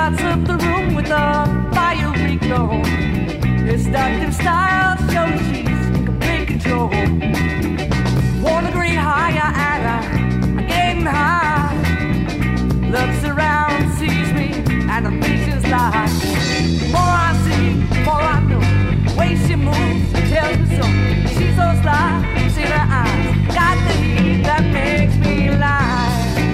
lights up the room with a fiery glow. His seductive style shows she's in complete control. 1 degree higher and I'm getting high. Looks around, sees me, and the vision's like. The more I see, the more I know. The way she moves, tells me so. She's so sly, see her eyes. Got the heat that makes me lie.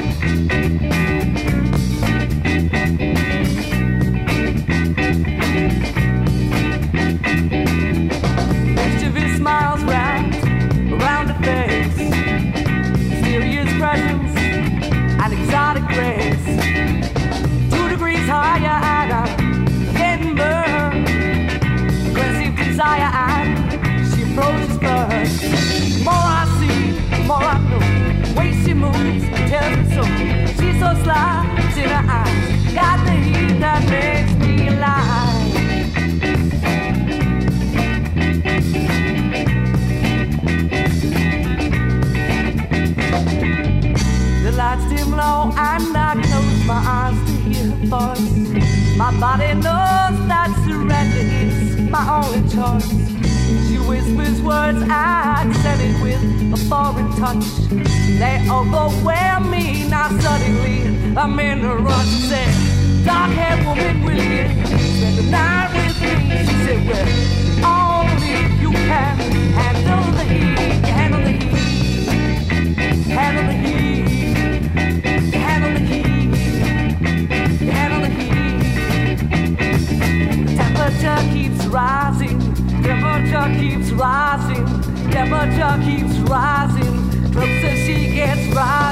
Mischievous smiles round her face. Mysterious presence and exotic grace. 2 degrees higher and I'm getting burned. Aggressive desire and she approaches first. The more I see, the more I know. The way she moves tells me so. She's so sly, it's in her eyes. Got the heat that makes me lie. The lights dim low and I close my eyes to hear her voice. My body knows that surrender is my only choice. She whispers words accented with a foreign touch. They overwhelm me now suddenly. I'm in a rush. She said, dark-haired woman, will you spend the night with me? She said, well, only you can handle the heat, handle the heat, handle the heat. Handle the heat, handle the heat. The temperature keeps rising, temperature keeps rising, temperature keeps rising. Closer she gets rising.